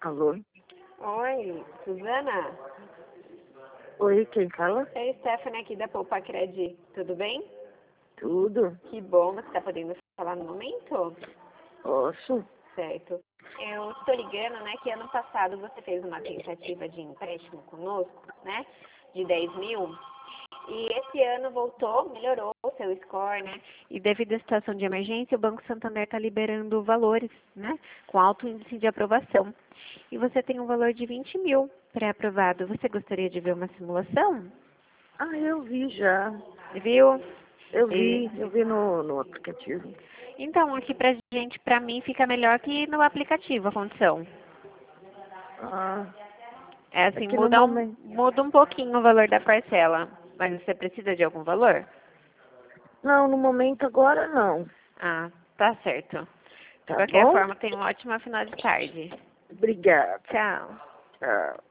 Alô? Oi, Suzana? Oi, quem fala? É a Stephanie aqui da Poupa Cred. Tudo bem? Tudo? Que bom, você está podendo falar no momento? Posso? Certo. Eu estou ligando, né, que ano passado você fez uma tentativa de empréstimo conosco, né, de 10 mil. E esse ano voltou, melhorou o seu score, né? E devido à situação de emergência, o Banco Santander está liberando valores, né? Com alto índice de aprovação. E você tem um valor de 20 mil pré-aprovado. Você gostaria de ver uma simulação? Ah, eu vi já. Viu? Eu vi no aplicativo. Então, aqui pra gente, pra mim, fica melhor que no aplicativo a condição. Ah, É é assim, que no momento... muda um pouquinho o valor da parcela. Mas você precisa de algum valor? Não, no momento agora não. Ah, tá certo. De Tá qualquer bom? forma, tenha um ótimo final de tarde. Obrigada. Tchau. Tchau.